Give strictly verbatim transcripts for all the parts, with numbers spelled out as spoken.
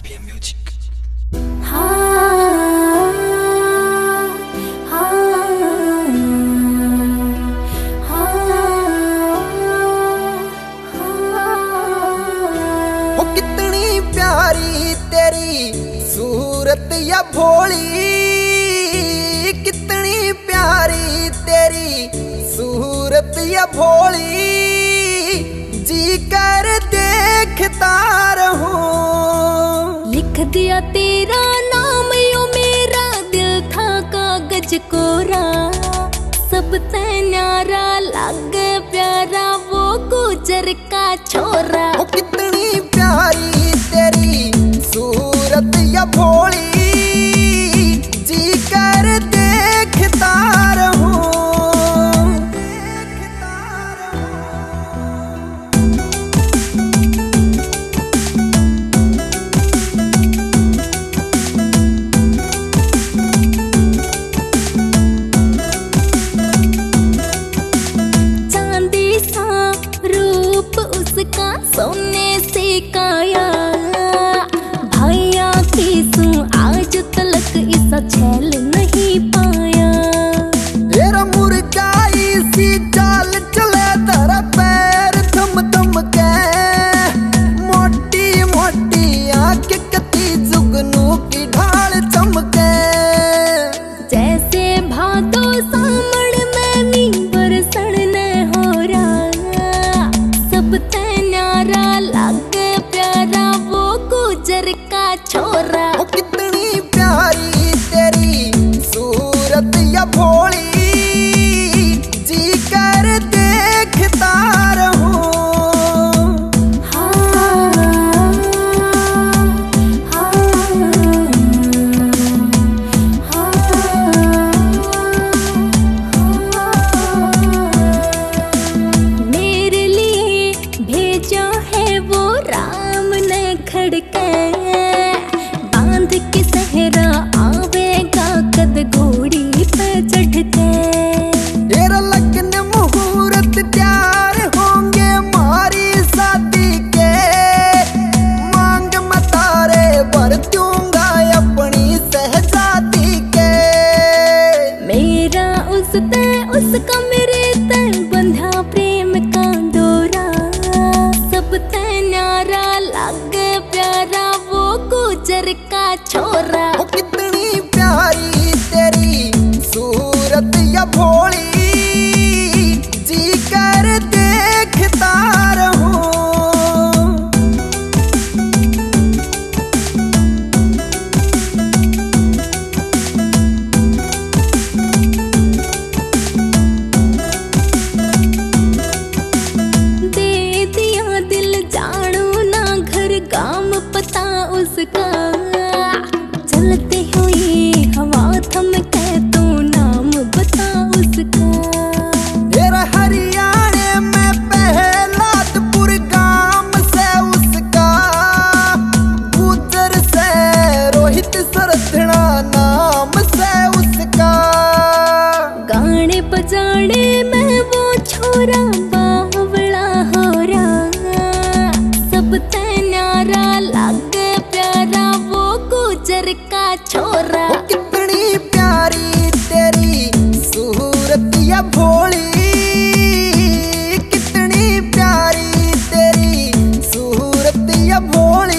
Music. वो कितनी प्यारी तेरी सूरत या भोली, कितनी प्यारी तेरी सूरत या भोली, जी कर देखता रहूं। लिख दिया तेरा नाम यो मेरा दिल था कागज कोरा, सब ते न्यारा लग प्यारा वो गुजर का छोरा। वो कितनी प्यारी तेरी सूरत या भोली, जी कर देखता रहूं। उसका सोने से काया भैया की सू आज तलक इसा छैल नहीं पाया। तेरा मुर्गा इसी चाल चले तेरा पैर थम थम के, मोटी मोटी आंख कती जुगनू की ढाल चमके। जैसे भादो सामड़ में मी बरसण ने हो रहा, सब ते न्यारा लग प्यारा वो गुजर का छोरा। वो कितनी प्यारी तेरी सूरत या भोली, जी कर देखता रहूं। मेरे लिए भेजा है वो राम ने खड़के, बांध के सहरा आवेगा कद घोड़ी पे चढ़ के। तेरा लगन मुहूर्त तैयार होंगे मारी शादी के, मांग मैं तारे भर दूंगा अपनी सहजादी के। मेरा उस ते उसका मेरे ते बंधा प्रेम का डोरा, सब ते न्यारा लग प्यारा वो गुजर का छोरा। वो कितनी प्यारी तेरी सूरत या भोली, जी कर देखता रहूं। दे दिया दिल जानो ना घर गाम पता उसका, चलते हुए हवा थम के तू नाम बता उसका। तेरा हरियाणे में पहलादपुर गांव से उसका, गुजर से रोहित सरथना नाम से उसका। गाने बजाने में वो छोरा बावला हो रहा, सब ते न्यारा लग प्यारा वो गुजर का छोरा। वो कितनी प्यारी तेरी सूरत या भोली, कितनी प्यारी तेरी सूरत या भोली।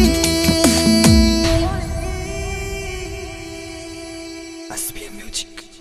म्यूजिक।